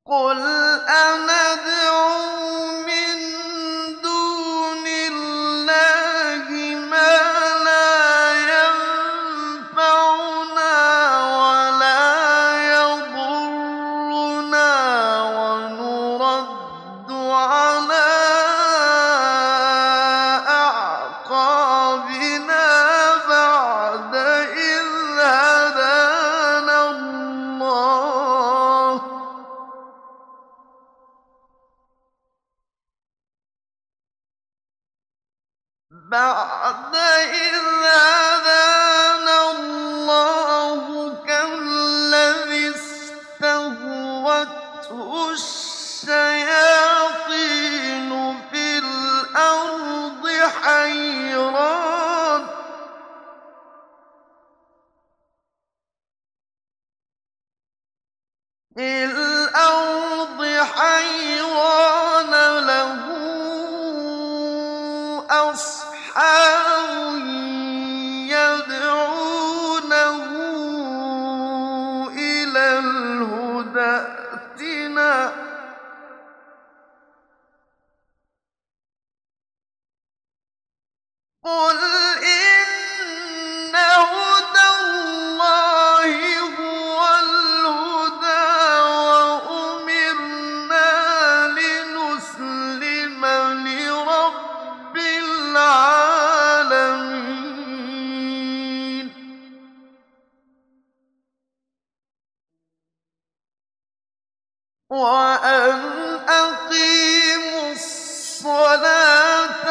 قُلْ أَنَدْعُو مِن دُونِ اللَّهِ مَا لَا يَنفَعُنَا وَلَا يَضُرُّنَا وَنُرَدُّ عَلَىٰ أَعْقَابِنَا بَعْدَ إِذْ هَدَانَا اللَّهُ ۖ كَالَّذِي اسْتَهْوَتْهُ الشَّيَاطِينُ فِي الْأَرْضِ حَيْرَانَ لَهُ أَصْحَابٌ يَدْعُونَهُ إِلَى الْهُدى ائْتِنَا ۗ قُلْ إِنَّ هُدَى اللَّهِ هُوَ الْهُدَىٰ ۖ وَأُمِرْنَا لِنُسْلِمَ لِرَبِّ الْعَالَمِينَ وَأَنْ أَقِيمُوا الصَّلَاةَ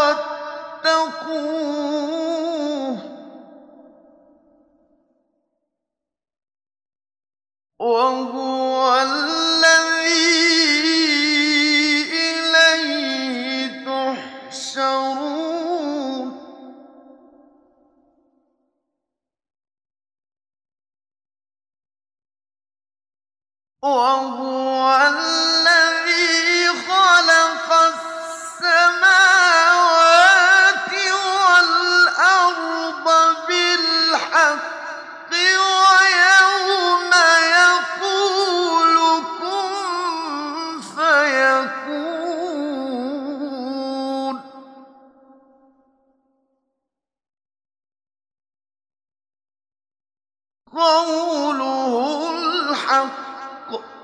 وَاتَّقُوهُ ۚ وَهُوَ الَّذِي إِلَيْهِ تُحْشَرُونَ وَهُوَ الَّذِي خَلَقَ السَّمَاوَاتِ وَالْأَرْضَ بِالْحَقِّ وَيَوْمَ يَقُولُ كُن فَيَكُونُ ۚ قَوْلُهُ الْحَقُّ